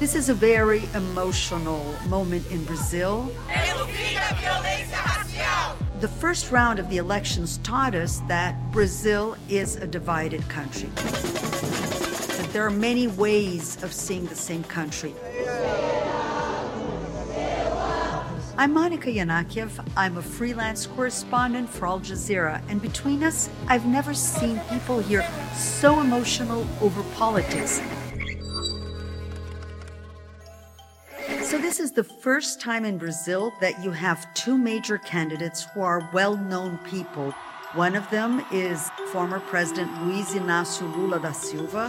This is a very emotional moment in Brazil. The first round of the elections taught us that Brazil is a divided country. That there are many ways of seeing the same country. I'm Monica Yanakiev. I'm a freelance correspondent for Al Jazeera, and between us, I've never seen people here so emotional over politics. So this is the first time in Brazil that you have two major candidates who are well-known people. One of them is former President Luiz Inácio Lula da Silva.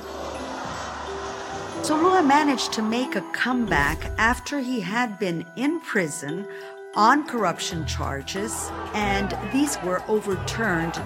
So Lula managed to make a comeback after he had been in prison on corruption charges, and these were overturned.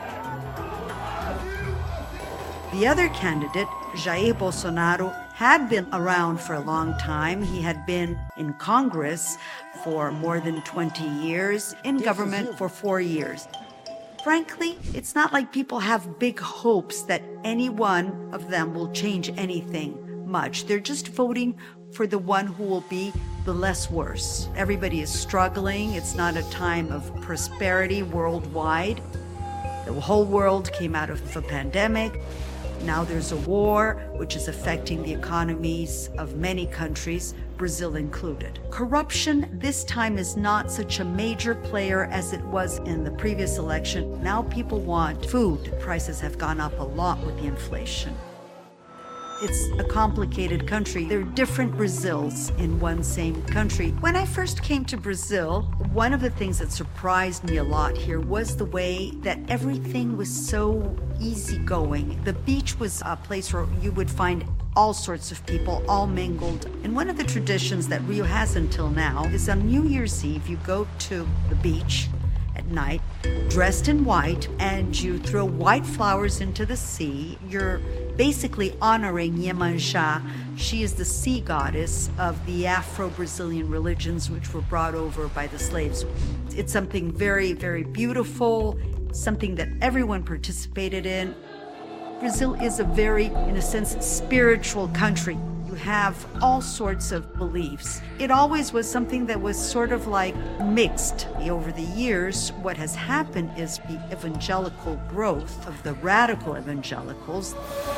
The other candidate, Jair Bolsonaro, had been around for a long time. He had been in Congress for more than 20 years, in government for 4 years. Frankly, it's not like people have big hopes that any one of them will change anything much. They're just voting for the one who will be the less worse. Everybody is struggling. It's not a time of prosperity worldwide. The whole world came out of a pandemic. Now there's a war, which is affecting the economies of many countries, Brazil included. Corruption this time is not such a major player as it was in the previous election. Now people want food. Prices have gone up a lot with the inflation. It's a complicated country. There are different Brazils in one same country. When I first came to Brazil, one of the things that surprised me a lot here was the way that everything was so easygoing. The beach was a place where you would find all sorts of people, all mingled. And one of the traditions that Rio has until now is on New Year's Eve, you go to the beach at night, dressed in white, and you throw white flowers into the sea. You're basically honoring Iemanjá. She is the sea goddess of the Afro-Brazilian religions which were brought over by the slaves. It's something very, very beautiful, something that everyone participated in. Brazil is a very, in a sense, spiritual country. You have all sorts of beliefs. It always was something that was sort of like mixed. Over the years, what has happened is the evangelical growth of the radical evangelicals.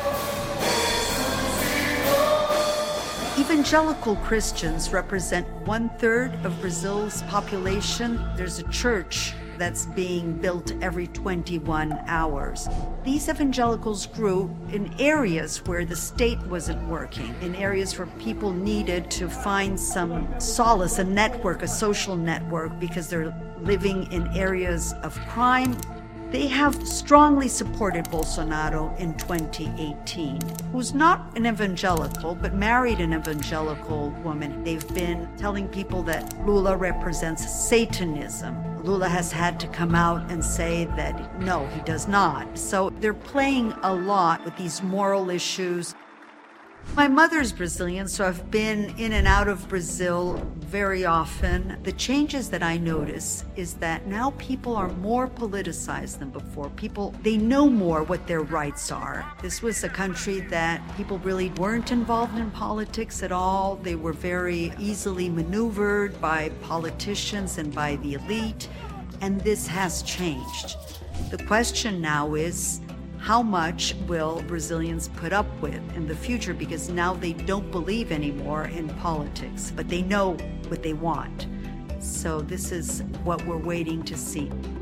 Evangelical Christians represent 1/3 of Brazil's population. There's a church that's being built every 21 hours. These evangelicals grew in areas where the state wasn't working, in areas where people needed to find some solace, a network, a social network, because they're living in areas of crime. They have strongly supported Bolsonaro in 2018, who's not an evangelical, but married an evangelical woman. They've been telling people that Lula represents Satanism. Lula has had to come out and say that no, he does not. So they're playing a lot with these moral issues. My mother's Brazilian, so I've been in and out of Brazil very often. The changes that I notice is that now people are more politicized than before. People, they know more what their rights are. This was a country that people really weren't involved in politics at all. They were very easily maneuvered by politicians and by the elite, and this has changed. The question now is, how much will Brazilians put up with in the future? Because now they don't believe anymore in politics, but they know what they want. So this is what we're waiting to see.